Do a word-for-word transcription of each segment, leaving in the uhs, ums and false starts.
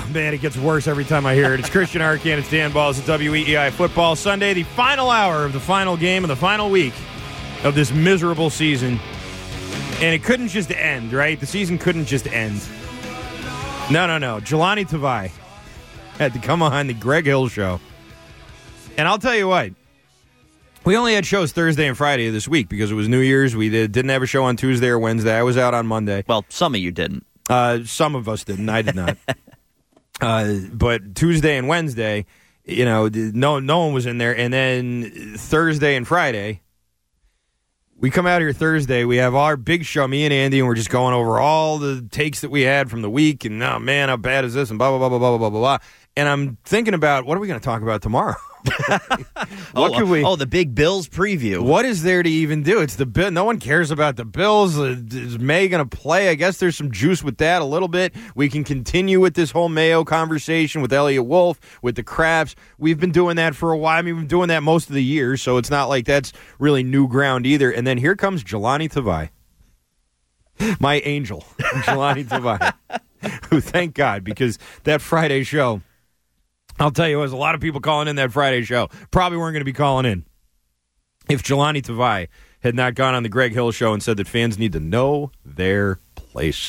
Oh, man, it gets worse every time I hear it. It's Christian Arcand, it's Dan Balls at W E E I Football Sunday, the final hour of the final game of the final week of this miserable season. And it couldn't just end, right? The season couldn't just end. No, no, no. Jelani Tavai had to come on the Greg Hill Show. And I'll tell you what. We only had shows Thursday and Friday this week because it was New Year's. We did, didn't have a show on Tuesday or Wednesday. I was out on Monday. Well, some of you didn't. Uh, some of us didn't. I did not. uh, but Tuesday and Wednesday, you know, no, no one was in there. And then Thursday and Friday, we come out here Thursday. We have our big show, me and Andy, and we're just going over all the takes that we had from the week. And, oh, man, how bad is this? And blah, blah, blah, blah, blah, blah, blah, blah. And I'm thinking about, what are we going to talk about tomorrow? what oh, could we? Oh, the big Bills preview. What is there to even do? It's the Bill. No one cares about the Bills. Is May going to play? I guess there's some juice with that a little bit. We can continue with this whole Mayo conversation with Elliot Wolf, with the Crabs. We've been doing that for a while. I mean, we've been doing that most of the year, so it's not like that's really new ground either. And then here comes Jelani Tavai, my angel, Jelani Tavai, who, thank God, because that Friday show, I'll tell you, there's a lot of people calling in that Friday show. Probably weren't going to be calling in if Jelani Tavai had not gone on the Greg Hill Show and said that fans need to know their place.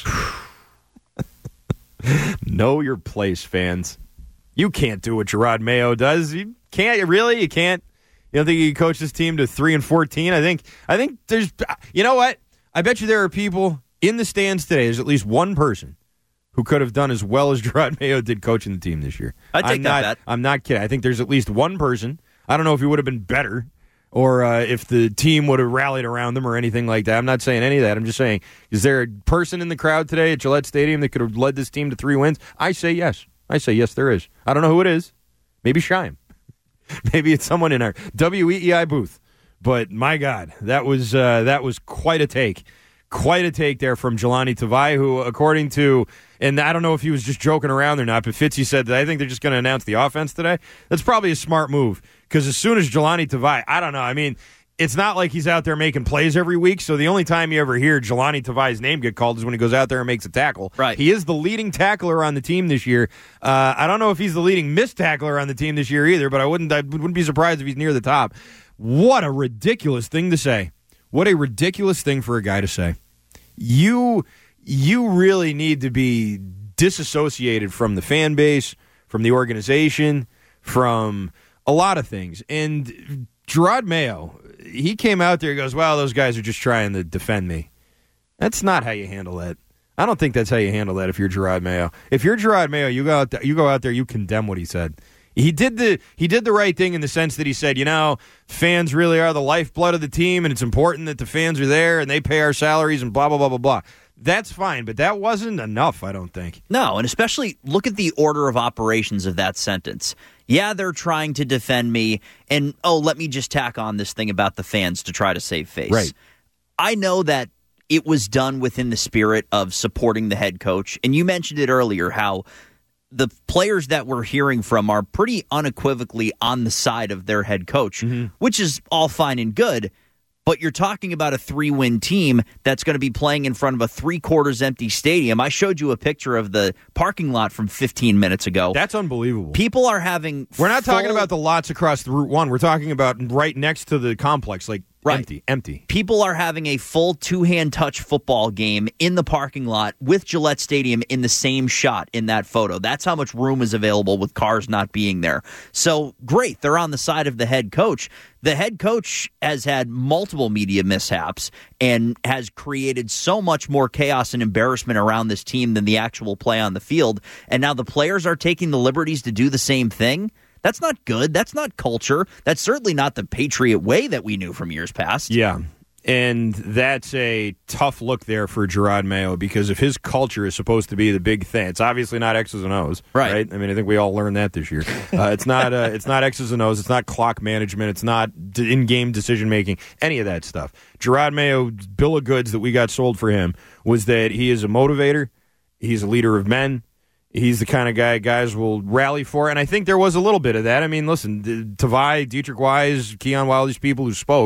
Know your place, fans. You can't do what Gerard Mayo does. You can't. Really? You can't? You don't think you can coach this team to three and fourteen? I think, I think there's, you know what? I bet you there are people in the stands today, there's at least one person who could have done as well as Gerard Mayo did coaching the team this year. I take I'm that not, bet. I'm not kidding. I think there's at least one person. I don't know if he would have been better or uh, if the team would have rallied around them or anything like that. I'm not saying any of that. I'm just saying, is there a person in the crowd today at Gillette Stadium that could have led this team to three wins? I say yes. I say yes, there is. I don't know who it is. Maybe Scheim. Maybe it's someone in our W E E I booth. But my God, that was uh, that was quite a take. Quite a take there from Jelani Tavai, who, according to, and I don't know if he was just joking around or not, but Fitzy said that I think they're just going to announce the offense today. That's probably a smart move, because as soon as Jelani Tavai, I don't know, I mean, it's not like he's out there making plays every week, so the only time you ever hear Jelani Tavai's name get called is when he goes out there and makes a tackle. Right. He is the leading tackler on the team this year. Uh, I don't know if he's the leading missed tackler on the team this year either, but I wouldn't, I wouldn't be surprised if he's near the top. What a ridiculous thing to say. What a ridiculous thing for a guy to say. You you really need to be disassociated from the fan base, from the organization, from a lot of things. And Gerard Mayo, he came out there and goes, well, those guys are just trying to defend me. That's not how you handle that. I don't think that's how you handle that if you're Gerard Mayo. If you're Gerard Mayo, you go out there, you go out there, you condemn what he said. He did the he did the right thing in the sense that he said, you know, fans really are the lifeblood of the team, and it's important that the fans are there and they pay our salaries and blah, blah, blah, blah, blah. That's fine, but that wasn't enough, I don't think. No, and especially look at the order of operations of that sentence. Yeah, they're trying to defend me, and, oh, let me just tack on this thing about the fans to try to save face. Right. I know that it was done within the spirit of supporting the head coach, and you mentioned it earlier, how the players that we're hearing from are pretty unequivocally on the side of their head coach, mm-hmm. which is all fine and good. But you're talking about a three-win team that's going to be playing in front of a three-quarters empty stadium. I showed you a picture of the parking lot from fifteen minutes ago. That's unbelievable. People are having We're not full... talking about the lots across the Route one. We're talking about right next to the complex, like right. empty, empty. People are having a full two-hand touch football game in the parking lot with Gillette Stadium in the same shot in that photo. That's how much room is available with cars not being there. So, great. They're on the side of the head coach. The head coach has had multiple media mishaps and has created so much more chaos and embarrassment around this team than the actual play on the field. And now the players are taking the liberties to do the same thing. That's not good. That's not culture. That's certainly not the Patriot way that we knew from years past. Yeah. And that's a tough look there for Gerard Mayo, because if his culture is supposed to be the big thing, it's obviously not X's and O's, right? right? I mean, I think we all learned that this year. Uh, it's not uh, it's not X's and O's. It's not clock management. It's not in-game decision-making, any of that stuff. Gerard Mayo's bill of goods that we got sold for him was that he is a motivator. He's a leader of men. He's the kind of guy guys will rally for, and I think there was a little bit of that. I mean, listen, Tavai, Dietrich Wise, Keon Wild, these people who spoke,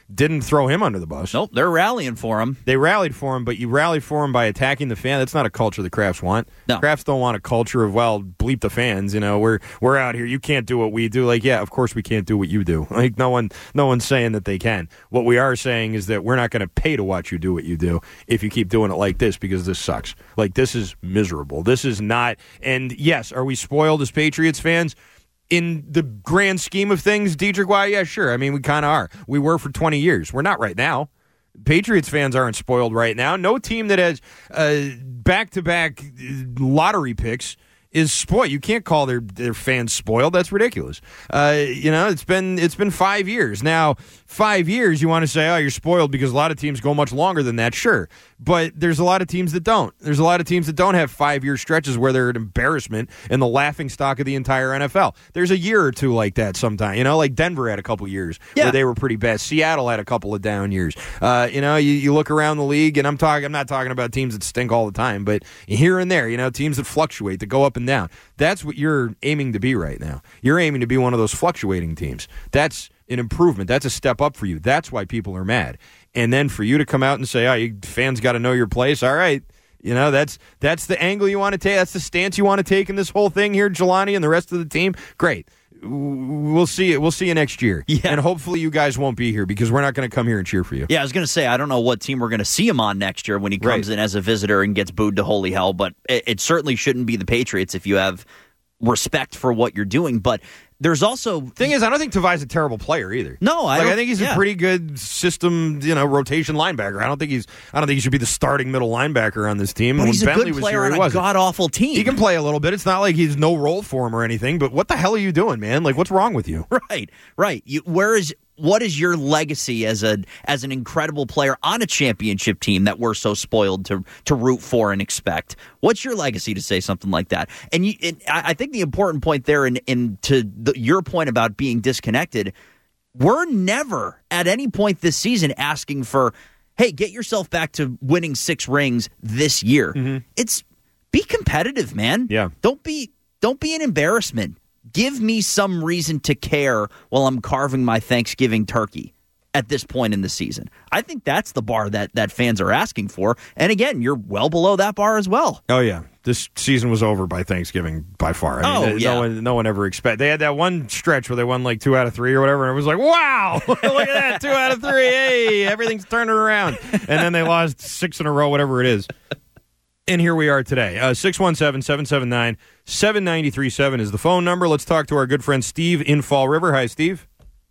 didn't throw him under the bus. Nope, they're rallying for him. They rallied for him, but you rallied for him by attacking the fan. That's not a culture the Crafts want. No. Crafts don't want a culture of, well, bleep the fans. You know, we're we're out here. You can't do what we do. Like, yeah, of course we can't do what you do. Like, no one, no one's saying that they can. What we are saying is that we're not going to pay to watch you do what you do if you keep doing it like this, because this sucks. Like, this is miserable. This is not. And yes, are we spoiled as Patriots fans? In the grand scheme of things, Dietrich, why, yeah, sure. I mean, we kind of are. We were for twenty years. We're not right now. Patriots fans aren't spoiled right now. No team that has uh, back-to-back lottery picks is spoiled. You can't call their, their fans spoiled. That's ridiculous. Uh, you know, it's been it's been five years. Now, five years, you want to say, oh, you're spoiled because a lot of teams go much longer than that. Sure. But there's a lot of teams that don't. There's a lot of teams that don't have five-year stretches where they're an embarrassment and the laughing stock of the entire N F L. There's a year or two like that sometimes. You know, like Denver had a couple years yeah. where they were pretty bad. Seattle had a couple of down years. Uh, you know, you, you look around the league, and I'm talking. I'm not talking about teams that stink all the time, but here and there, you know, teams that fluctuate, that go up and down. That's what you're aiming to be right now. You're aiming to be one of those fluctuating teams. That's an improvement. That's a step up for you. That's why people are mad. And then for you to come out and say, oh, you fans got to know your place. All right. You know, that's that's the angle you want to take. That's the stance you want to take in this whole thing here, Jelani and the rest of the team. Great. We'll see it. We'll see you next year. Yeah. And hopefully you guys won't be here because we're not going to come here and cheer for you. Yeah, I was going to say, I don't know what team we're going to see him on next year when he comes right. in as a visitor and gets booed to holy hell, but it, it certainly shouldn't be the Patriots if you have respect for what you're doing. But there's also thing is, I don't think Tavai's a terrible player either. No, I, like, don't, I think he's yeah. a pretty good system, you know, rotation linebacker. I don't think he's. I don't think he should be the starting middle linebacker on this team. But when he's a Bentley good player was here, on a god awful team. He can play a little bit. It's not like he's no role for him or anything. But what the hell are you doing, man? Like, what's wrong with you? Right, right. You, where is what is your legacy as a as an incredible player on a championship team that we're so spoiled to to root for and expect? What's your legacy to say something like that? And, you, and I think the important point there, and in, in, to the, your point about being disconnected, we're never at any point this season asking for, hey, get yourself back to winning six rings this year. Mm-hmm. It's be competitive, man. Yeah. Don't be don't be an embarrassment. Give me some reason to care while I'm carving my Thanksgiving turkey at this point in the season. I think that's the bar that, that fans are asking for. And again, you're well below that bar as well. Oh, yeah. This season was over by Thanksgiving by far. I mean, oh, no yeah. one, no one ever expected. They had that one stretch where they won like two out of three or whatever, and it was like, wow, look at that, two out of three. Hey, everything's turning around. And then they lost six in a row, whatever it is. And here we are today. Uh, six one seven, seven seven nine, seven nine three seven is the phone number. Let's talk to our good friend Steve in Fall River. Hi, Steve.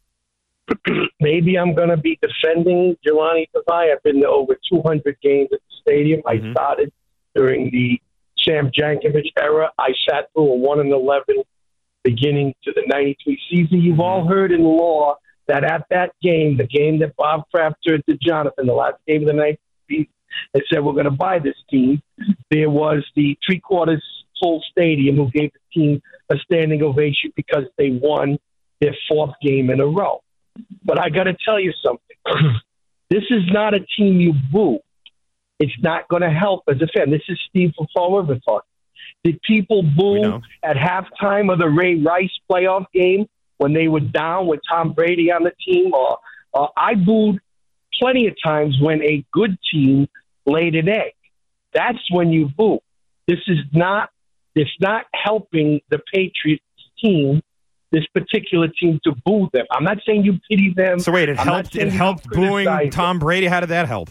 Maybe I'm going to be defending Jelani Tavai. I've been to over two hundred games at the stadium. Mm-hmm. I started during the Sam Jankovic era. I sat through a one and eleven beginning to the ninety-three season. You've all heard in law that at that game, the game that Bob Kraft turned to Jonathan, the last game of the ninety-three season, they said, we're going to buy this team. There was the three-quarters full stadium who gave the team a standing ovation because they won their fourth game in a row. But I got to tell you something. This is not a team you boo. It's not going to help as a fan. This is Steve from Fall River talking. Did people boo at halftime of the Ray Rice playoff game when they were down with Tom Brady on the team? Or, or I booed plenty of times when a good team laid an egg. That's when you boo. This is not. It's not helping the Patriots team. This particular team to boo them. I'm not saying you pity them. So wait, it I'm helped. It helped booing Tom Brady. How did that help?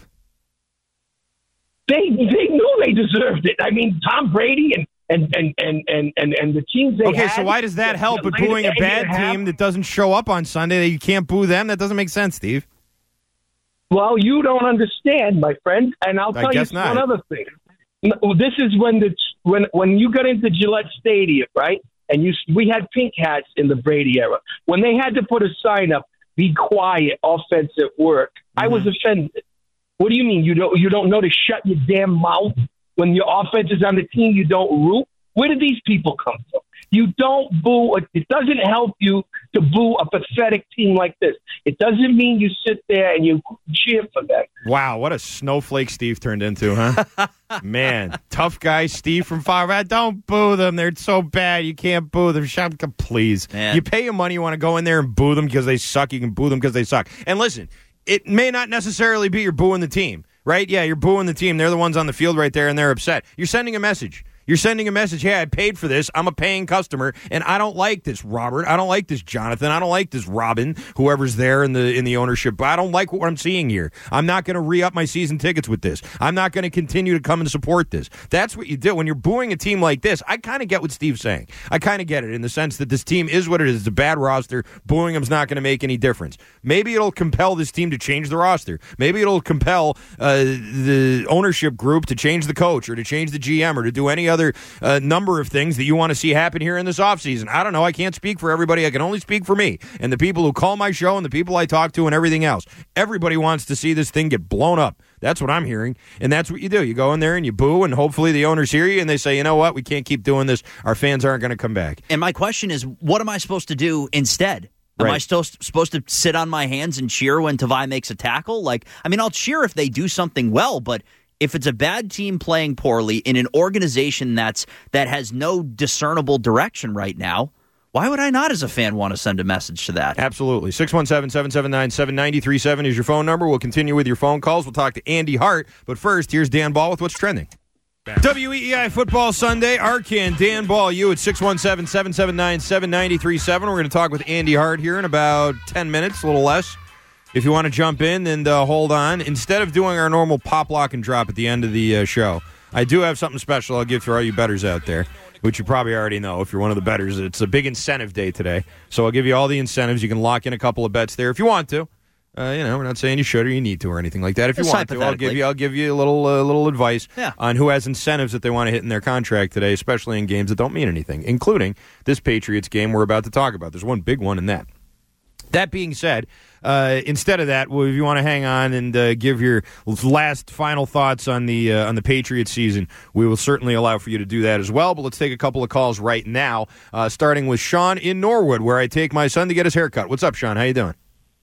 They they knew they deserved it. I mean, Tom Brady and and and and and and, and the teams they okay, had. So why does that help? But booing a bad team that doesn't show up on Sunday, that you can't boo them? That doesn't make sense, Steve. Well, you don't understand, my friend, and I'll tell you not. one other thing. This is when the when when you got into Gillette Stadium, right? And you, we had pink hats in the Brady era. When they had to put a sign up, "Be quiet, offensive work," mm-hmm. I was offended. What do you mean you don't you don't know to shut your damn mouth when your offense is on the team? You don't root. Where did these people come from? You don't boo. It doesn't help you to boo a pathetic team like this. It doesn't mean you sit there and you cheer for them. Wow, what a snowflake Steve turned into, huh? Man, tough guy Steve from Fire. Don't boo them. They're so bad. You can't boo them. Shut up, please. Man. You pay your money. You want to go in there and boo them because they suck. You can boo them because they suck. And listen, it may not necessarily be you're booing the team, right? Yeah, you're booing the team. They're the ones on the field right there, and they're upset. You're sending a message. You're sending a message, hey, I paid for this. I'm a paying customer, and I don't like this, Robert. I don't like this, Jonathan. I don't like this, Robin, whoever's there in the in the ownership. I don't like what I'm seeing here. I'm not going to re-up my season tickets with this. I'm not going to continue to come and support this. That's what you do. When you're booing a team like this, I kind of get what Steve's saying. I kind of get it in the sense that this team is what it is. It's a bad roster. Booing them's not going to make any difference. Maybe it'll compel this team to change the roster. Maybe it'll compel uh, the ownership group to change the coach or to change the G M or to do any other uh, number of things that you want to see happen here in this offseason. I don't know. I can't speak for everybody. I can only speak for me and the people who call my show and the people I talk to and everything else. Everybody wants to see this thing get blown up. That's what I'm hearing, and that's what you do. You go in there and you boo, and hopefully the owners hear you, and they say, you know what, we can't keep doing this. Our fans aren't going to come back. And my question is, what am I supposed to do instead? Am Right. I still supposed to sit on my hands and cheer when Tavai makes a tackle? Like, I mean, I'll cheer if they do something well, but if it's a bad team playing poorly in an organization that's that has no discernible direction right now, why would I not, as a fan, want to send a message to that? Absolutely. six one seven, seven seven nine, seven nine three seven is your phone number. We'll continue with your phone calls. We'll talk to Andy Hart. But first, here's Dan Ball with What's Trending. W E E I Football Sunday. Arcan, Dan Ball, you at six one seven, seven seven nine, seven nine three seven. We're going to talk with Andy Hart here in about ten minutes, a little less. If you want to jump in and uh, hold on, instead of doing our normal pop, lock, and drop at the end of the uh, show, I do have something special I'll give for all you bettors out there, which you probably already know if you're one of the bettors. It's a big incentive day today, so I'll give you all the incentives. You can lock in a couple of bets there if you want to. Uh, you know, we're not saying you should or you need to or anything like that. If you Just want to, I'll give you I'll give you a little uh, little advice Yeah. on who has incentives that they want to hit in their contract today, especially in games that don't mean anything, including this Patriots game we're about to talk about. There's one big one in that. That being said, uh, instead of that, well, if you want to hang on and uh, give your last final thoughts on the uh, on the Patriots season, we will certainly allow for you to do that as well. But let's take a couple of calls right now, uh, starting with Sean in Norwood, where I take my son to get his haircut. What's up, Sean? How you doing?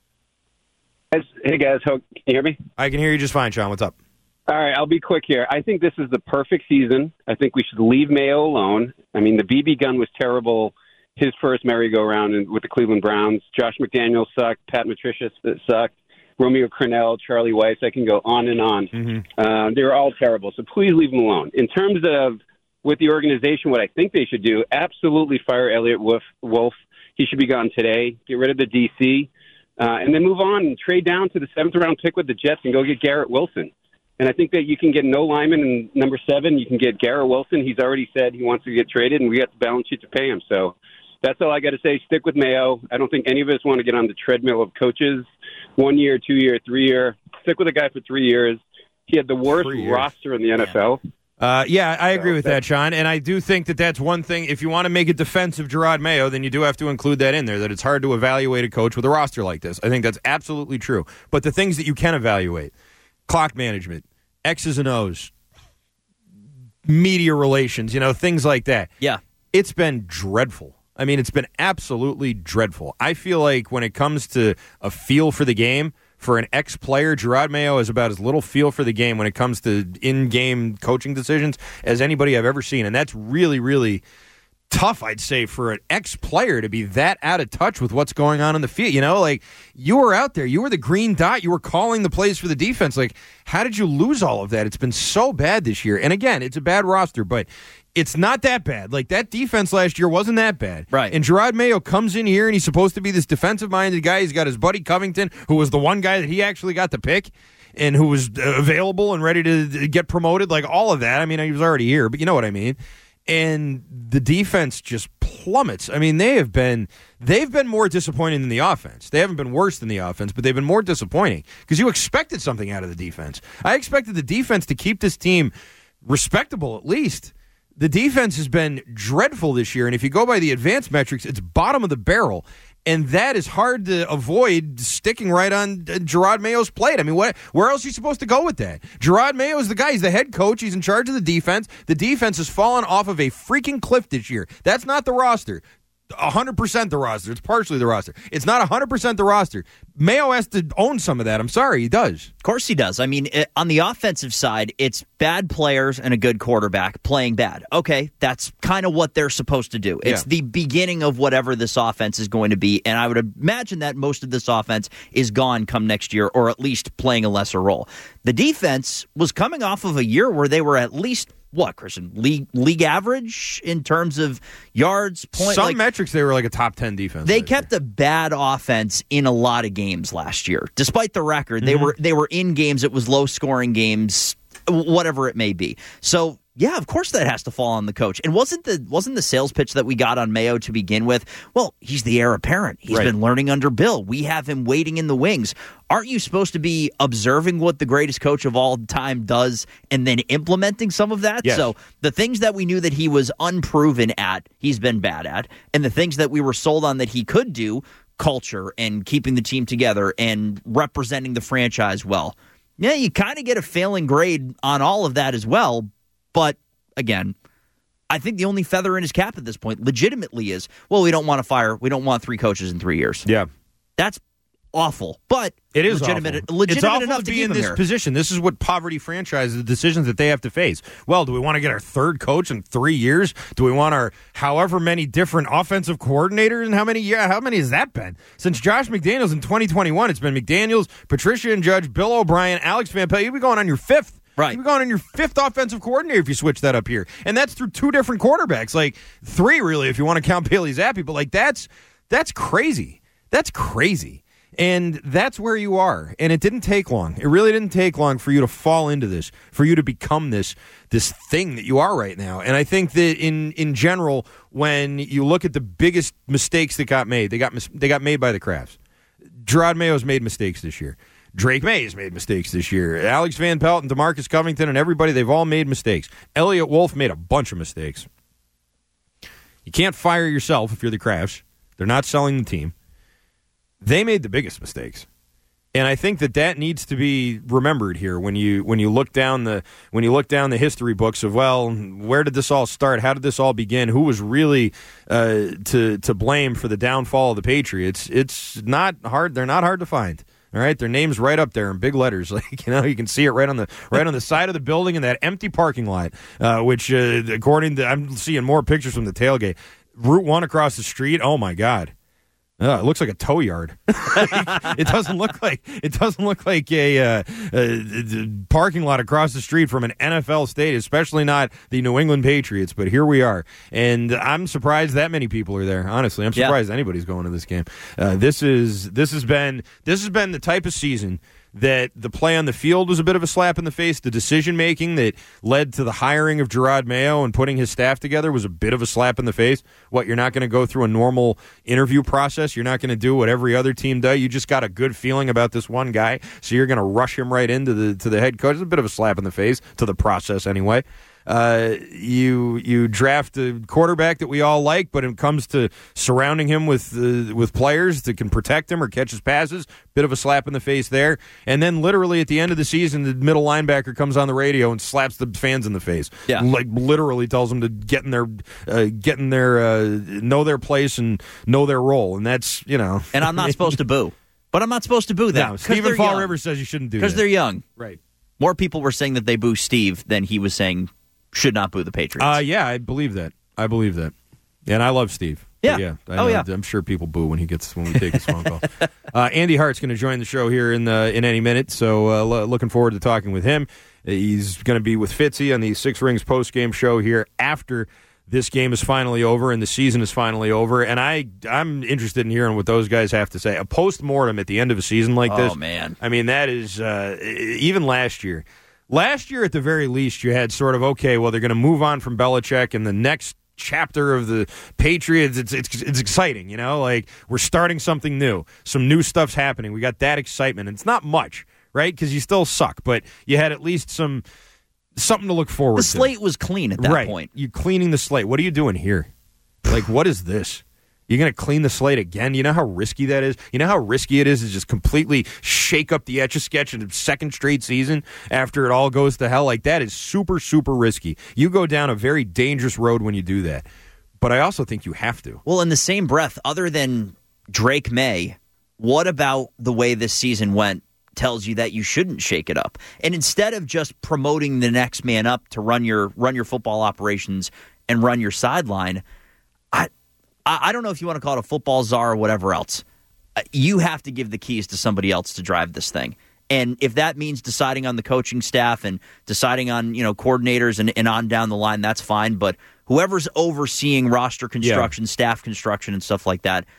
Hey, guys. How, can you hear me? I can hear you just fine, Sean. What's up? All right, I'll be quick here. I think this is the perfect season. I think we should leave Mayo alone. I mean, the B B gun was terrible. His first merry-go-round with the Cleveland Browns. Josh McDaniels sucked. Pat Matricia sucked. Romeo Crennel, Charlie Weiss. I can go on and on. Mm-hmm. Uh, they were all terrible, so please leave them alone. In terms of with the organization, what I think they should do, absolutely fire Elliott Wolf. Wolf. He should be gone today. Get rid of the D C, uh, and then move on and trade down to the seventh-round pick with the Jets and go get Garrett Wilson. And I think that you can get no lineman in number seven. You can get Garrett Wilson. He's already said he wants to get traded, and we got the balance sheet to pay him. So that's all I got to say. Stick with Mayo. I don't think any of us want to get on the treadmill of coaches, one year, two year, three year. Stick with a guy for three years. He had the worst roster in the N F L. Uh, yeah, I agree So with that, Sean. And I do think that that's one thing. If you want to make a defense of Gerard Mayo, then you do have to include that in there, that it's hard to evaluate a coach with a roster like this. I think that's absolutely true. But the things that you can evaluate, clock management, X's and O's, media relations, you know, things like that. Yeah. It's been dreadful. I mean, it's been absolutely dreadful. I feel like when it comes to a feel for the game, for an ex-player, Gerard Mayo has about as little feel for the game when it comes to in-game coaching decisions as anybody I've ever seen. And that's really, really tough, I'd say, for an ex-player to be that out of touch with what's going on in the field. You know, like, you were out there. You were the green dot. You were calling the plays for the defense. Like, how did you lose all of that? It's been so bad this year. And again, it's a bad roster, but it's not that bad. Like, that defense last year wasn't that bad. Right. And Gerard Mayo comes in here, and he's supposed to be this defensive-minded guy. He's got his buddy Covington, who was the one guy that he actually got to pick and who was available and ready to get promoted. Like, all of that. I mean, he was already here, but you know what I mean. And the defense just plummets. I mean, they have been they've been more disappointing than the offense. They haven't been worse than the offense, but they've been more disappointing because you expected something out of the defense. I expected the defense to keep this team respectable at least. The defense has been dreadful this year, and if you go by the advanced metrics, it's bottom of the barrel. And that is hard to avoid sticking right on Gerard Mayo's plate. I mean, what? Where else are you supposed to go with that? Gerard Mayo is the guy. He's the head coach. He's in charge of the defense. The defense has fallen off of a freaking cliff this year. That's not the roster. one hundred percent the roster. It's partially the roster. It's not one hundred percent the roster. Mayo has to own some of that. I'm sorry, he does. Of course he does. I mean, it, on the offensive side, it's bad players and a good quarterback playing bad. Okay, that's kind of what they're supposed to do. It's Yeah. the beginning of whatever this offense is going to be, and I would imagine that most of this offense is gone come next year, or at least playing a lesser role. The defense was coming off of a year where they were at least, what, Christian, league league average in terms of yards, points? Some like, metrics, they were like a top ten defense. They last kept year. a bad offense in a lot of games last year. Despite the record, they Mm-hmm. were they were in games. It was low scoring games, whatever it may be. So yeah, of course that has to fall on the coach. And wasn't the wasn't the sales pitch that we got on Mayo to begin with? Well, he's the heir apparent. He's Right. been learning under Bill. We have him waiting in the wings. Aren't you supposed to be observing what the greatest coach of all time does and then implementing some of that? Yes. So the things that we knew that he was unproven at, he's been bad at. And the things that we were sold on that he could do, culture and keeping the team together and representing the franchise well. Yeah, you kind of get a failing grade on all of that as well. But again, I think the only feather in his cap at this point legitimately is, well, we don't want to fire, we don't want three coaches in three years. Yeah. That's awful, but It is legitimate, awful. legitimate it's awful enough to to be keep in him this here. position. This is what poverty franchises, the decisions that they have to face. Well, do we want to get our third coach in three years? Do we want our however many different offensive coordinators? And how many? Yeah, how many has that been since Josh McDaniels in twenty twenty-one? It's been McDaniels, Patricia and Judge, Bill O'Brien, Alex Van Pelt. You'd be going on your fifth. Right. You'd be going on your fifth offensive coordinator if you switch that up here, and that's through two different quarterbacks, like three really if you want to count Bailey Zappi. But like that's that's crazy. That's crazy. And that's where you are. And it didn't take long. It really didn't take long for you to fall into this, for you to become this this thing that you are right now. And I think that in in general, when you look at the biggest mistakes that got made, they got mis- they got made by the Crafts. Gerard Mayo's made mistakes this year. Drake May has made mistakes this year. Alex Van Pelt and DeMarcus Covington and everybody, they've all made mistakes. Elliot Wolf made a bunch of mistakes. You can't fire yourself if you're the Crafts. They're not selling the team. They made the biggest mistakes, and I think that that needs to be remembered here when you when you look down the when you look down the history books of, well, where did this all start? How did this all begin? Who was really uh, to to blame for the downfall of the Patriots? It's not hard. They're not hard to find. All right, their name's right up there in big letters. Like, you know, you can see it right on the right on the side of the building in that empty parking lot. Uh, which, uh, according to, I'm seeing more pictures from the tailgate. Route One across the street. Oh my God. Oh, it looks like a tow yard. It doesn't look like it doesn't look like a, uh, a parking lot across the street from an N F L stadium, especially not the New England Patriots. But here we are, and I'm surprised that many people are there. Honestly, I'm surprised yeah. anybody's going to this game. Uh, this is this has been this has been the type of season that the play on the field was a bit of a slap in the face. The decision-making that led to the hiring of Gerard Mayo and putting his staff together was a bit of a slap in the face. What, you're not going to go through a normal interview process? You're not going to do what every other team does? You just got a good feeling about this one guy, so you're going to rush him right into the to the head coach? It's a bit of a slap in the face to the process anyway. Uh, you you draft a quarterback that we all like, but when it comes to surrounding him with uh, with players that can protect him or catch his passes, bit of a slap in the face there. And then literally at the end of the season, the middle linebacker comes on the radio and slaps the fans in the face. Yeah, like literally tells them to get in their uh, get in their uh, know their place and know their role. And that's, you know. And I'm not supposed to boo, but I'm not supposed to boo that. No, Stephen Fall Rivers says you shouldn't do that because they're young. Right. More people were saying that they boo Steve than he was saying should not boo the Patriots. Uh, yeah, I believe that. I believe that. And I love Steve. Yeah. yeah. I oh, know, yeah. I'm sure people boo when he gets when we take his phone call. Uh, Andy Hart's going to join the show here in the, in any minute, so uh, lo- looking forward to talking with him. He's going to be with Fitzy on the Six Rings post-game show here after this game is finally over and the season is finally over. And I, I'm interested in hearing what those guys have to say. A post-mortem at the end of a season like this. Oh, man. I mean, that is, uh, even last year. Last year, at the very least, you had sort of, okay, well, they're going to move on from Belichick, and the next chapter of the Patriots, it's, it's it's exciting, you know? Like, we're starting something new. Some new stuff's happening. We got that excitement. And it's not much, right? Because you still suck, but you had at least some something to look forward the to. The slate was clean at that right. point. You're cleaning the slate. What are you doing here? Like, what is this? You're going to clean the slate again? You know how risky that is? You know how risky it is to just completely shake up the Etch-a-Sketch in a second straight season after it all goes to hell? Like, that is super, super risky. You go down a very dangerous road when you do that. but I also think you have to. Well, in the same breath, other than Drake May, what about the way this season went tells you that you shouldn't shake it up? And instead of just promoting the next man up to run your run your football operations and run your sideline, I I don't know if you want to call it a football czar or whatever else. You have to give the keys to somebody else to drive this thing. And if that means deciding on the coaching staff and deciding on, you know, coordinators and, and on down the line, that's fine. But whoever's overseeing roster construction, yeah. staff construction, and stuff like that,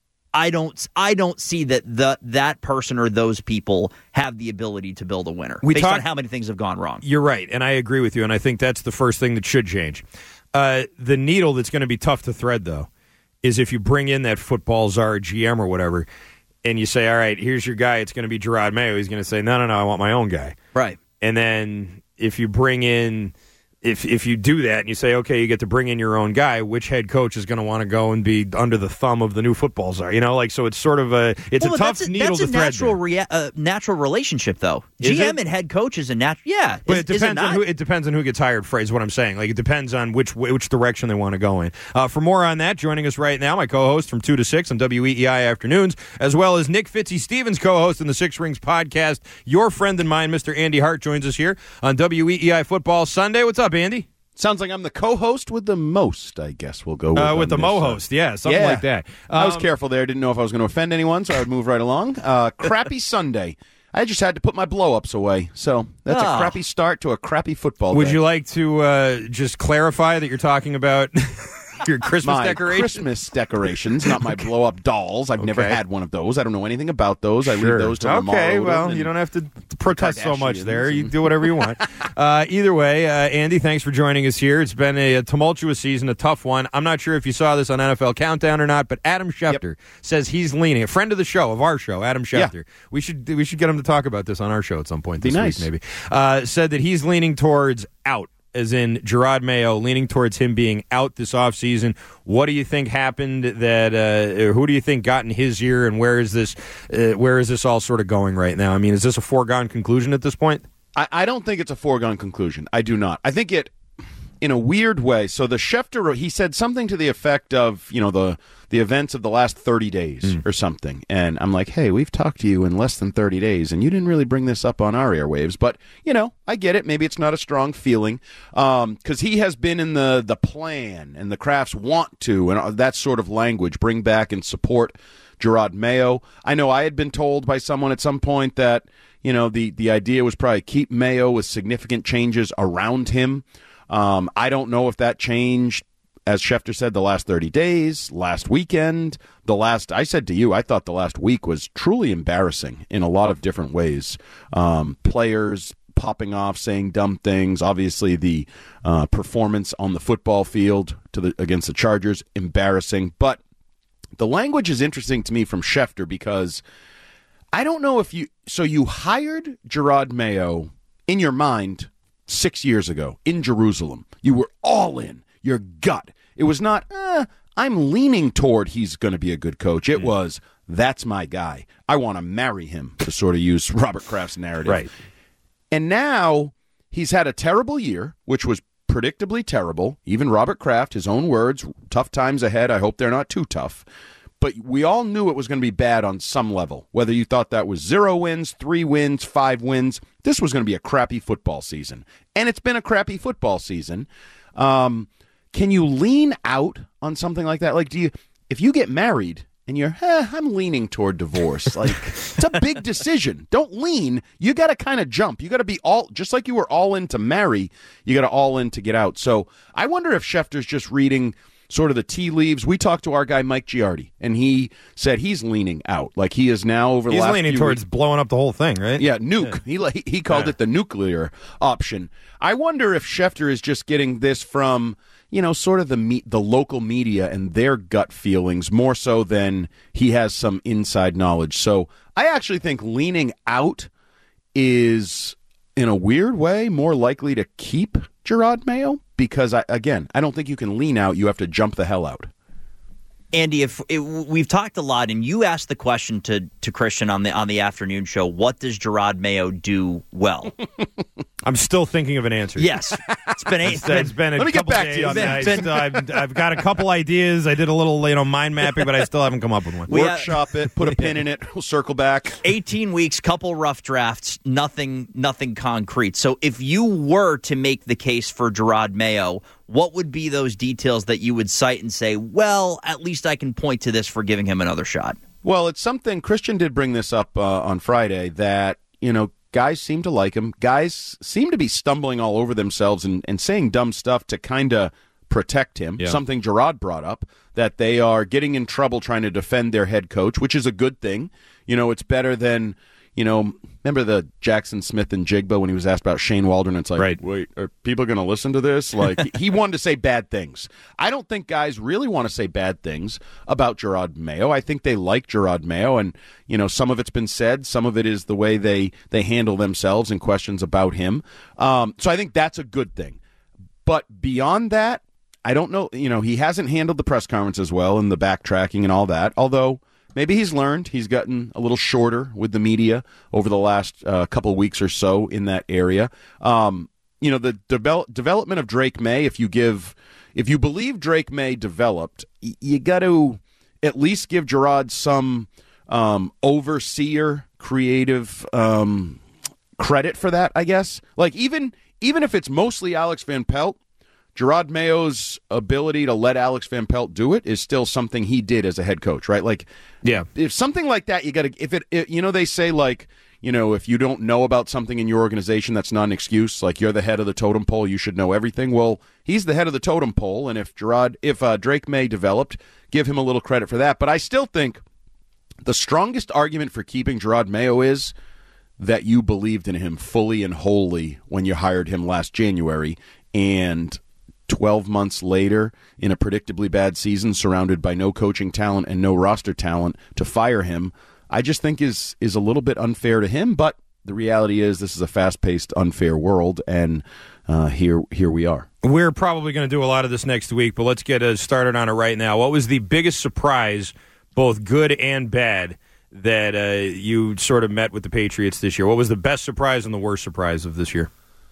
I don't I don't see that the that person or those people have the ability to build a winner we based talk, on how many things have gone wrong. You're right, and I agree with you, and I think that's the first thing that should change. Uh, the needle that's going to be tough to thread, though, is if you bring in that football czar G M or whatever, and you say, all right, here's your guy, it's going to be Jerod Mayo. He's going to say, no, no, no, I want my own guy. Right. And then if you bring in, if if you do that and you say, okay, you get to bring in your own guy, which head coach is going to want to go and be under the thumb of the new football czar? You know, like, so it's sort of a, it's well, a tough that's a, needle that's to a thread. That's a natural, rea- uh, natural relationship, though. Is G M it? and head coach is a natural, yeah. But is, it depends it on who it depends on who gets hired. Phrase what I'm saying. Like, it depends on which which direction they want to go in. Uh, for more on that, joining us right now, my co-host from two to six on W E E I Afternoons, as well as Nick Fitzy Stevens, co-host in the Six Rings podcast. Your friend and mine, Mister Andy Hart, joins us here on W E E I Football Sunday. What's up, Andy? Sounds like I'm the co-host with the most, I guess we'll go with. Uh, with the this, mo-host, uh, yeah, something yeah. like that. Um, I was careful there. Didn't know if I was going to offend anyone, so I would move right along. Uh, crappy Sunday. I just had to put my blow-ups away. So that's oh. a crappy start to a crappy football Would day. you like to uh, just clarify that you're talking about your Christmas my decorations? Christmas decorations, not my blow-up dolls. I've okay. never had one of those. I don't know anything about those. I sure. leave those to okay, Lamar Odom well, you don't have to protest so much there. You do whatever you want. uh, either way, uh, Andy, thanks for joining us here. It's been a, a tumultuous season, a tough one. I'm not sure if you saw this on N F L Countdown or not, but Adam Schefter yep. says he's leaning. A friend of the show, of our show, Adam Schefter. Yeah. We should we should get him to talk about this on our show at some point this Be nice. week, maybe. Uh, said that he's leaning towards out. As in Jerod Mayo, leaning towards him being out this offseason. What do you think happened that, uh, who do you think got in his ear, and where is this uh, where is this all sort of going right now? I mean, is this a foregone conclusion at this point? I, I don't think it's a foregone conclusion. I do not. I think it, in a weird way, so the Schefter, he said something to the effect of, you know, the the events of the last thirty days mm. or something. And I'm like, hey, we've talked to you in less than thirty days, and you didn't really bring this up on our airwaves. But, you know, I get it. Maybe it's not a strong feeling because um, he has been in the, the plan, and the Crafts want to, and that sort of language, bring back and support Jerod Mayo. I know I had been told by someone at some point that, you know, the, the idea was probably keep Mayo with significant changes around him. Um, I don't know if that changed, as Schefter said, the last thirty days, last weekend, the last, I said to you, I thought the last week was truly embarrassing in a lot of different ways. Um, players popping off, saying dumb things. Obviously, the uh, performance on the football field to the against the Chargers, embarrassing. But the language is interesting to me from Schefter because I don't know if you, so you hired Jerod Mayo in your mind six years ago in Jerusalem. You were all in, your gut. It was not, eh, I'm leaning toward he's going to be a good coach. It mm. was, that's my guy. I want to marry him, to sort of use Robert Kraft's narrative. Right. And now he's had a terrible year, which was predictably terrible. Even Robert Kraft, his own words, tough times ahead. I hope they're not too tough. But we all knew it was going to be bad on some level, whether you thought that was zero wins, three wins, five wins. This was going to be a crappy football season. And it's been a crappy football season. Um, can you lean out on something like that? Like, do you, if you get married and you're, eh, I'm leaning toward divorce, like, it's a big decision. Don't lean. You got to kind of jump. You got to be all, just like you were all in to marry, you got to all in to get out. So I wonder if Schefter's just reading sort of the tea leaves. We talked to our guy Mike Giardi, and he said he's leaning out. Like, he is now over the he's last leaning few towards weeks, blowing up the whole thing, right? Yeah, nuke. Yeah. He he called yeah. it the nuclear option. I wonder if Schefter is just getting this from, you know, sort of the me- the local media and their gut feelings more so than he has some inside knowledge. So I actually think leaning out is, in a weird way, more likely to keep Jerod Mayo. Because, I, again, I don't think you can lean out. You have to jump the hell out. Andy, if it, we've talked a lot, and you asked the question to, to Christian on the on the afternoon show, what does Jerod Mayo do well? I'm still thinking of an answer. Yes. It's been eight. It's, it's been a Let me get couple back to days. you on that. I still, I've, I've got a couple ideas. I did a little, you know, mind mapping, but I still haven't come up with one. We, uh, Workshop it, put a pin in it, we'll circle back. eighteen weeks, couple rough drafts, nothing nothing concrete. So if you were to make the case for Jerod Mayo, what would be those details that you would cite and say, well, at least I can point to this for giving him another shot? Well, it's something, Christian did bring this up uh, on Friday, that, you know, guys seem to like him. Guys seem to be stumbling all over themselves and, and saying dumb stuff to kind of protect him. Yeah. Something Jerod brought up, that they are getting in trouble trying to defend their head coach, which is a good thing. You know, it's better than, you know, remember the Jackson Smith and Jigba when he was asked about Shane Waldron? It's like, Right. wait, are people going to listen to this? Like, he wanted to say bad things. I don't think guys really want to say bad things about Jerod Mayo. I think they like Jerod Mayo, and, you know, some of it's been said. Some of it is the way they, they handle themselves and questions about him. Um, so I think that's a good thing. But beyond that, I don't know. You know, he hasn't handled the press conference as well and the backtracking and all that, although maybe he's learned. He's gotten a little shorter with the media over the last uh, couple of weeks or so in that area. Um, you know, the devel- development of Drake May, if you give, if you believe Drake May developed, y- you got to at least give Jerod some um, overseer, creative um, credit for that, I guess. Like, even even if it's mostly Alex Van Pelt, Jerod Mayo's ability to let Alex Van Pelt do it is still something he did as a head coach, right? Like, Yeah. if something like that, you got to, if it, it, you know, they say, like, you know, if you don't know about something in your organization, that's not an excuse. Like, you're the head of the totem pole, you should know everything. Well, he's the head of the totem pole, and if Jerod, if uh, Drake May developed, give him a little credit for that. But I still think the strongest argument for keeping Jerod Mayo is that you believed in him fully and wholly when you hired him last January, and twelve months later, in a predictably bad season, surrounded by no coaching talent and no roster talent, to fire him, I just think is is a little bit unfair to him. But the reality is, this is a fast-paced, unfair world, and uh, here here we are. We're probably going to do a lot of this next week, but let's get uh, started on it right now. What was the biggest surprise, both good and bad, that uh, you sort of met with the Patriots this year? What was the best surprise and the worst surprise of this year?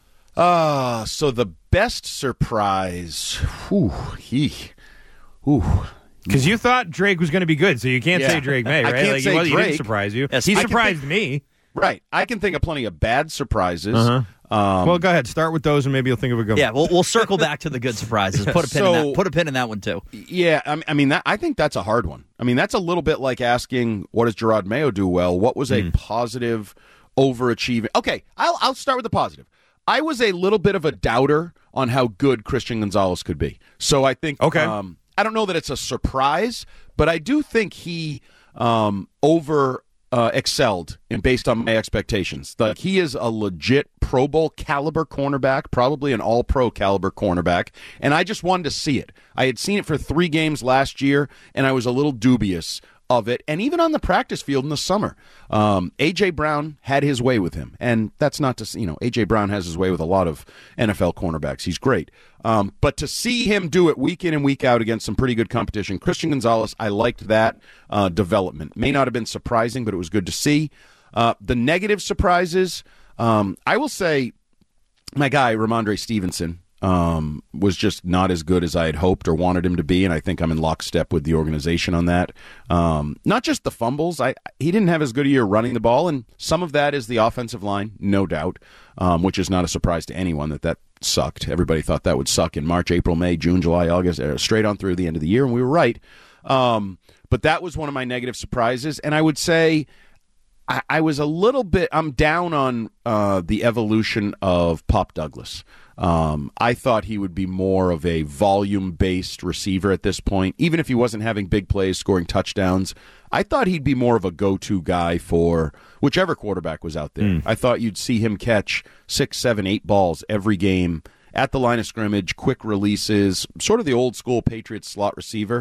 Uh, so the best surprise, whew, he, whew. Because you thought Drake was going to be good, so you can't Yeah. say Drake May, I right? can't like, say he, was, he Drake. didn't surprise you. Yes, he I can surprised me. Right. I can think of plenty of bad surprises. Uh-huh. Um, Well, go ahead. Start with those, and maybe you'll think of a good Yeah, one. we'll, we'll circle back to the good surprises. Put a pin in So- that. Put a pin in that one too. Yeah, I mean- I mean, that, I think that's a hard one. I mean, that's a little bit like asking, what does Jerod Mayo do well? What was a positive, overachieving? Okay, I'll, I'll start with the positive. I was a little bit of a doubter on how good Christian Gonzalez could be. So I think, Okay. um, I don't know that it's a surprise, but I do think he um, over uh, excelled in based on my expectations. Like, he is a legit Pro Bowl caliber cornerback, probably an all pro caliber cornerback. And I just wanted to see it. I had seen it for three games last year, and I was a little dubious of it, and even on the practice field in the summer. Um, A J. Brown had his way with him, and that's not to, you know, A J. Brown has his way with a lot of N F L cornerbacks. He's great. Um, but to see him do it week in and week out against some pretty good competition, Christian Gonzalez, I liked that uh, development. May not have been surprising, but it was good to see. Uh, the negative surprises, um, I will say my guy, Ramondre Stevenson, Um, was just not as good as I had hoped or wanted him to be, and I think I'm in lockstep with the organization on that. Um, not just the fumbles. I he didn't have as good a year running the ball, and some of that is the offensive line, no doubt, um, which is not a surprise to anyone that that sucked. Everybody thought that would suck in March, April, May, June, July, August, uh, straight on through the end of the year, and we were right. Um, but that was one of my negative surprises, and I would say I, I was a little bit, I'm down on uh, the evolution of Pop Douglas. Um, I thought he would be more of a volume-based receiver at this point, even if he wasn't having big plays, scoring touchdowns. I thought he'd be more of a go-to guy for whichever quarterback was out there. Mm. I thought you'd see him catch six, seven, eight balls every game at the line of scrimmage, quick releases, sort of the old-school Patriots slot receiver.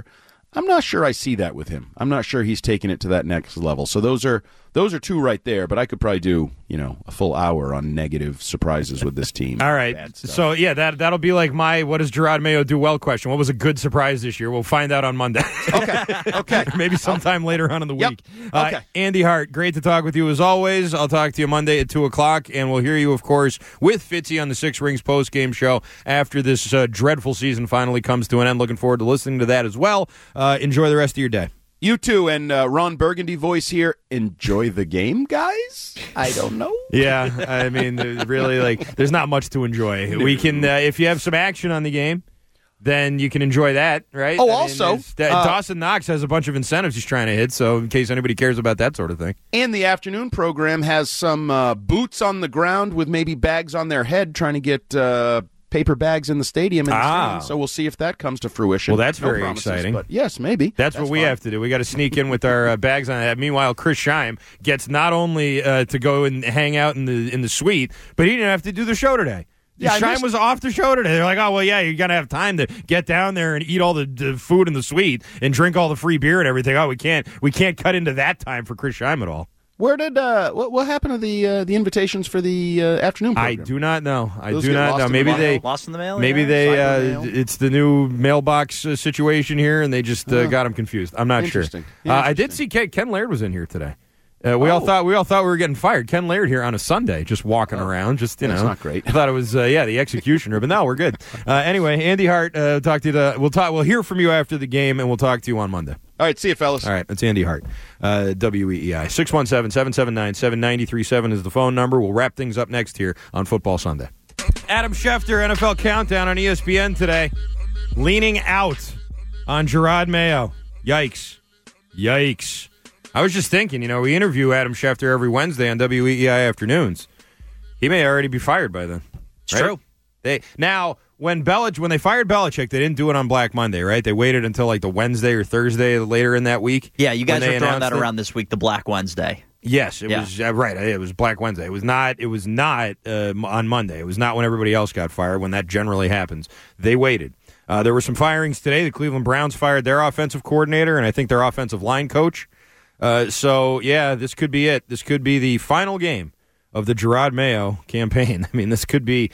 I'm not sure I see that with him. I'm not sure he's taking it to that next level. So those are those are two right there, but I could probably do, you know, a full hour on negative surprises with this team. All right. So, yeah, that, that'll be like my what does Gerard Mayo do well question. What was a good surprise this year? We'll find out on Monday. Okay. Okay. Maybe sometime later on in the Yep. week. Uh, Okay. Andy Hart, great to talk with you as always. I'll talk to you Monday at two o'clock, and we'll hear you, of course, with Fitzy on the Six Rings post-game show after this uh, dreadful season finally comes to an end. Looking forward to listening to that as well. Uh, enjoy the rest of your day. You too, and uh, Ron Burgundy voice here. Enjoy the game, guys? I don't know. Yeah, I mean, there's really, like, there's not much to enjoy. We can, uh, if you have some action on the game, then you can enjoy that, right? Oh, I mean, also, that, uh, Dawson Knox has a bunch of incentives he's trying to hit, so in case anybody cares about that sort of thing. And the afternoon program has some uh, boots on the ground with maybe bags on their head trying to get uh, paper bags in the stadium. In the Ah. stands. So we'll see if that comes to fruition. Well, that's No very promises, exciting. But yes, maybe. That's, what we fine. have to do. We got to sneak in with our uh, bags on that. Meanwhile, Chris Scheim gets not only uh, to go and hang out in the in the suite, but he didn't have to do the show today. Yeah, I Scheim missed- was off the show today. They're like, oh, well, yeah, you're going to have time to get down there and eat all the, the food in the suite and drink all the free beer and everything. Oh, we can't we can't cut into that time for Chris Scheim at all. Where did uh, what, what happened to the uh, the invitations for the uh, afternoon I program? do not know. I Those do get not lost know. in the Maybe mail? they Lost in the mail? maybe yeah? they Cyber uh, mail? it's the new mailbox uh, situation here, and they just uh, Oh. got him confused. I'm not sure. Interesting. Uh, I did Interesting. see Ken, Ken Laird was in here today. Uh, we all Oh. thought we all thought we were getting fired. Ken Laird here on a Sunday, just walking around, just you That's know, not great. I thought it was uh, yeah the executioner, but no, we're good. Uh, anyway, Andy Hart, uh, talk to you. To, we'll talk. We'll hear from you after the game, and we'll talk to you on Monday. All right, see you, fellas. All right, that's Andy Hart, uh, W E E I. six one seven, seven seven nine, seven nine three seven is the phone number. We'll wrap things up next here on Football Sunday. Adam Schefter, N F L Countdown on E S P N today, leaning out on Gerard Mayo. Yikes. Yikes. I was just thinking, you know, we interview Adam Schefter every Wednesday on W E E I afternoons. He may already be fired by then. It's right? true. They Now, when Belich, when they fired Belichick, they didn't do it on Black Monday, right? They waited until like the Wednesday or Thursday later in that week. Yeah, you guys when are they throwing announced that it. around this week, the Black Wednesday. Yes, it Yeah. was uh, right. It was Black Wednesday. It was not. It was not uh, on Monday. It was not when everybody else got fired. When that generally happens, they waited. Uh, there were some firings today. The Cleveland Browns fired their offensive coordinator, and I think their offensive line coach. Uh, so yeah, this could be it. This could be the final game of the Gerard Mayo campaign. I mean, this could be.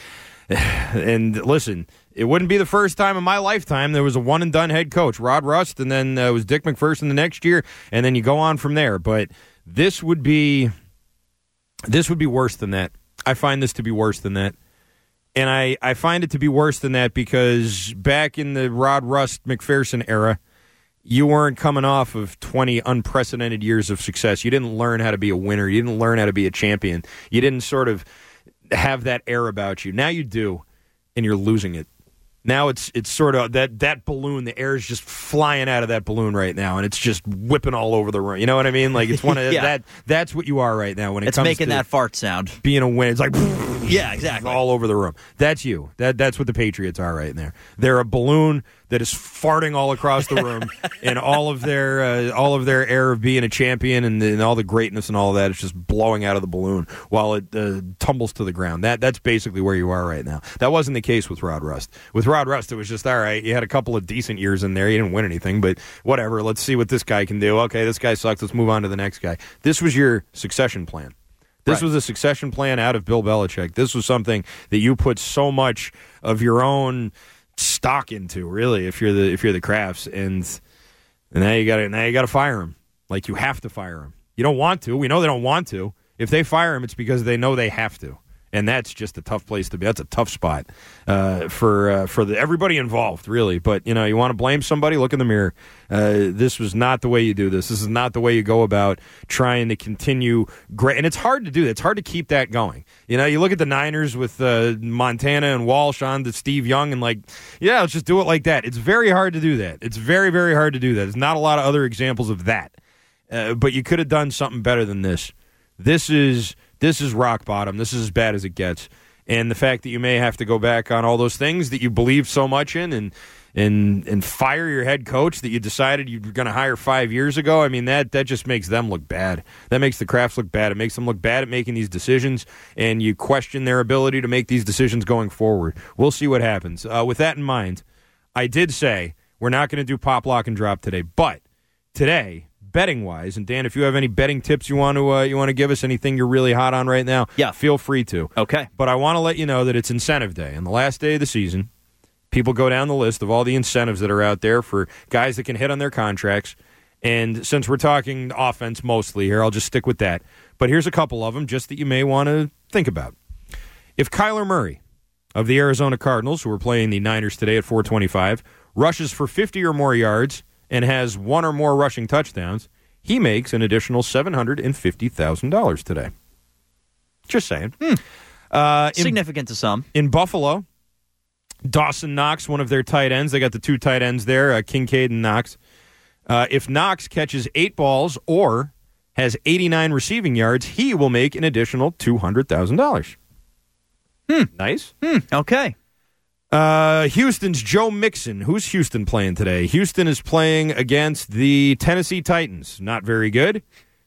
And listen, it wouldn't be the first time in my lifetime there was a one and done head coach, Rod Rust, and then uh, it was Dick McPherson the next year, and then you go on from there. But this would be this would be worse than that. I find this to be worse than that. And I, I find it to be worse than that because back in the Rod Rust McPherson era, you weren't coming off of twenty unprecedented years of success. You didn't learn how to be a winner. You didn't learn how to be a champion. You didn't sort of have that air about you. Now you do, and you're losing it. Now it's it's sort of that that balloon. The air is just flying out of that balloon right now, and it's just whipping all over the room. You know what I mean? Like it's one of Yeah. that. That's what you are right now when it It's comes making to that fart sound. being a win. It's like Yeah, exactly. all over the room. That's you. That that's what the Patriots are right there. They're a balloon that is farting all across the room, and all of their uh, all of their air of being a champion and, and all the greatness and all of that is just blowing out of the balloon while it uh, tumbles to the ground. That that's basically where you are right now. That wasn't the case with Rod Rust. With Rod Rust, it was just all right. You had a couple of decent years in there. You didn't win anything, but whatever. Let's see what this guy can do. Okay, this guy sucks. Let's move on to the next guy. This was your succession plan. This Right. was a succession plan out of Bill Belichick. This was something that you put so much of your own stock into, really, if you're the if you're the Crafts, and, and now you got to now you got to fire him. Like you have to fire him. You don't want to. We know they don't want to. If they fire him, it's because they know they have to, and that's just a tough place to be. That's a tough spot uh, for uh, for the, everybody involved, really. But you know, you want to blame somebody? Look in the mirror. Uh, this was not the way you do this. This is not the way you go about trying to continue great. And it's hard to do that. It's hard to keep that going. You know, you look at the Niners with uh, Montana and Walsh on to Steve Young and like, yeah, let's just do it like that. It's very hard to do that. It's very, very hard to do that. There's not a lot of other examples of that. Uh, but you could have done something better than this. This is this is rock bottom. This is as bad as it gets. And the fact that you may have to go back on all those things that you believe so much in and and and fire your head coach that you decided you were going to hire five years ago, I mean, that that just makes them look bad. That makes the Crafts look bad. It makes them look bad at making these decisions, and you question their ability to make these decisions going forward. We'll see what happens. Uh, with that in mind, I did say We're not going to do pop, lock, and drop today. But today, betting-wise, and Dan, if you have any betting tips you want to uh, you want to give us, anything you're really hot on right now, yeah. feel free to. Okay. But I want to let you know that it's incentive day. And the last day of the season, people go down the list of all the incentives that are out there for guys that can hit on their contracts. And since we're talking offense mostly here, I'll just stick with that. But here's a couple of them just that you may want to think about. If Kyler Murray of the Arizona Cardinals, who are playing the Niners today at four twenty-five, rushes for fifty or more yards and has one or more rushing touchdowns, he makes an additional seven hundred fifty thousand dollars today. Just saying. Hmm. Uh, in, Significant to some. In Buffalo, Dawson Knox, one of their tight ends. They got the two tight ends there, uh, Kincaid and Knox. Uh, if Knox catches eight balls or has eighty-nine receiving yards, he will make an additional two hundred thousand dollars. Hmm. Nice. Hmm. Okay. Uh, Houston's Joe Mixon. Who's Houston playing today? Houston is playing against the Tennessee Titans. Not very good.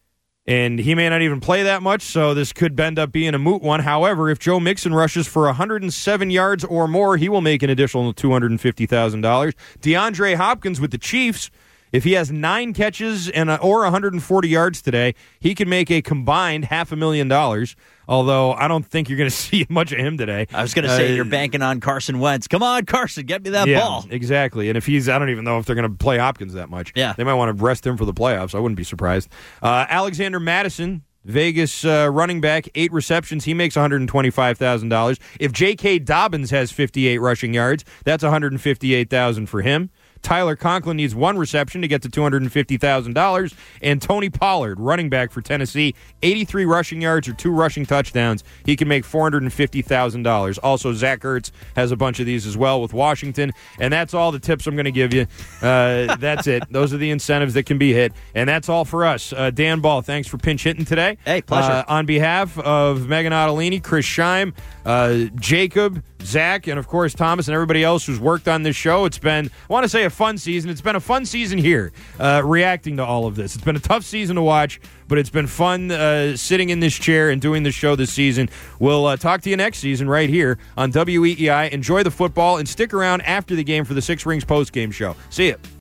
And he may not even play that much, so this could end up being a moot one. However, if Joe Mixon rushes for one hundred seven yards or more, he will make an additional two hundred fifty thousand dollars. DeAndre Hopkins with the Chiefs, if he has nine catches and a, or one hundred forty yards today, he can make a combined half a million dollars. Although I don't think you're going to see much of him today. I was going to say uh, you're banking on Carson Wentz. Come on, Carson, get me that yeah, ball. Exactly. And if he's, I don't even know if they're going to play Hopkins that much. Yeah. They might want to rest him for the playoffs. I wouldn't be surprised. Uh, Alexander Madison, Vegas uh, running back, eight receptions. He makes one hundred twenty-five thousand dollars. If J K. Dobbins has fifty-eight rushing yards, that's one hundred fifty-eight thousand dollars for him. Tyler Conklin needs one reception to get to two hundred fifty thousand dollars. And Tony Pollard, running back for Tennessee, eighty-three rushing yards or two rushing touchdowns. He can make four hundred fifty thousand dollars. Also, Zach Ertz has a bunch of these as well with Washington. And that's all the tips I'm going to give you. Uh, that's it. Those are the incentives that can be hit. And that's all for us. Uh, Dan Ball, thanks for pinch hitting today. Hey, pleasure. Uh, on behalf of Megan Ottolini, Chris Scheim, uh, Jacob, Zach, and of course Thomas and everybody else who's worked on this show, it's been, I want to say, a fun season. It's been a fun season here, uh, reacting to all of this. It's been a tough season to watch, but it's been fun uh, sitting in this chair and doing this show this season. We'll uh, talk to you next season right here on W E E I. Enjoy the football and stick around after the game for the Six Rings postgame show. See ya.